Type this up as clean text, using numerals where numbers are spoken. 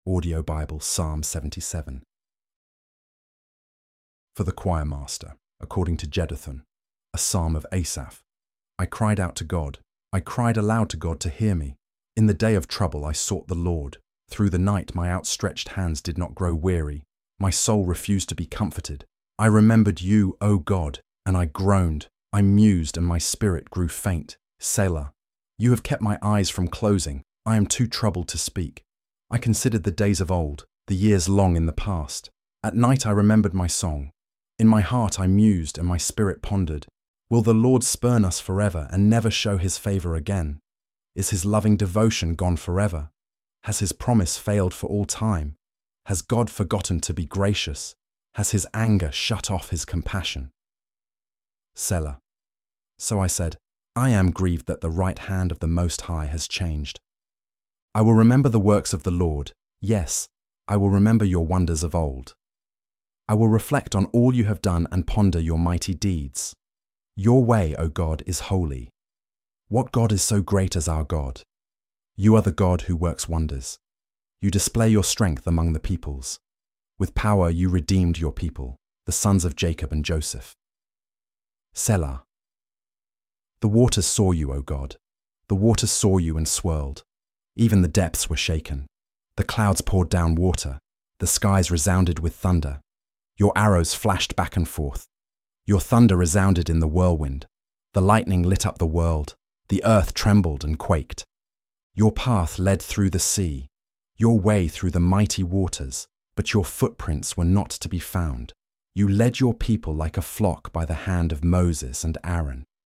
Audio Bible, Psalm 77. For the choir master, according to Jeduthun, a psalm of Asaph. I cried out to God. I cried aloud to God to hear me. In the day of trouble I sought the Lord. Through the night my outstretched hands did not grow weary. My soul refused to be comforted. I remembered you, O God, and I groaned. I mused and my spirit grew faint. Selah. You have kept my eyes from closing. I am too troubled to speak. I considered the days of old, the years long in the past. At night I remembered my song. In my heart I mused and my spirit pondered. Will the Lord spurn us forever and never show his favor again? Is his loving devotion gone forever? Has his promise failed for all time? Has God forgotten to be gracious? Has his anger shut off his compassion? Selah. So I said, I am grieved that the right hand of the Most High has changed. I will remember the works of the Lord. Yes, I will remember your wonders of old. I will reflect on all you have done and ponder your mighty deeds. Your way, O God, is holy. What God is so great as our God? You are the God who works wonders. You display your strength among the peoples. With power you redeemed your people, the sons of Jacob and Joseph. Selah. The waters saw you, O God. The waters saw you and swirled. Even the depths were shaken. The clouds poured down water. The skies resounded with thunder. Your arrows flashed back and forth. Your thunder resounded in the whirlwind. The lightning lit up the world. The earth trembled and quaked. Your path led through the sea, your way through the mighty waters, but your footprints were not to be found. You led your people like a flock by the hand of Moses and Aaron.